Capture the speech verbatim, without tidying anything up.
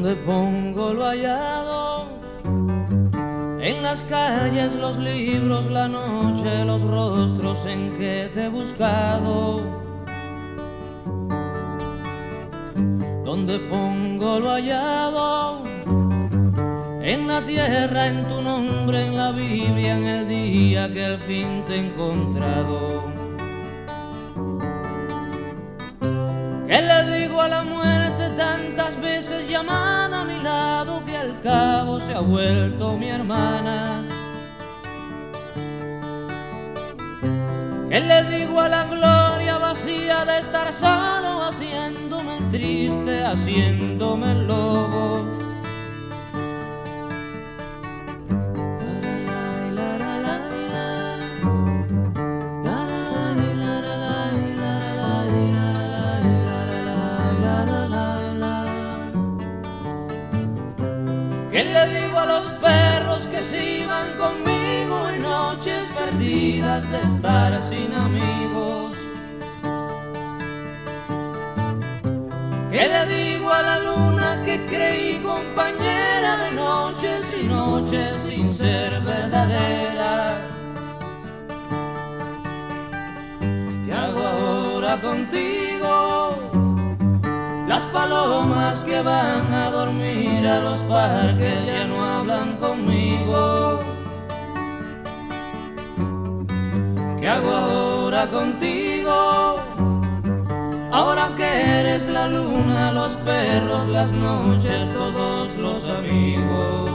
donde pongo lo hallado, en las calles, los libros, la noche, los rostros en que te he buscado. Donde pongo lo hallado, en la tierra, en tu nombre, en la Biblia, en el día que al fin te he encontrado. ¿Qué le digo a la muerte tantas veces llamada a mi lado, que al cabo se ha vuelto mi hermana? ¿Qué le digo a la gloria vacía de estar solo, haciéndome el triste, haciéndome el lobo? ¿Qué le digo a los perros que se iban conmigo en noches perdidas de estar sin amigos? ¿Qué le digo a la luna que creí compañera de noches y noches sin ser verdadera? ¿Qué hago ahora contigo? Las palomas que van a dormir a los parques ya no hablan conmigo. ¿Qué hago ahora contigo? Ahora que eres la luna, los perros, las noches, todos los amigos.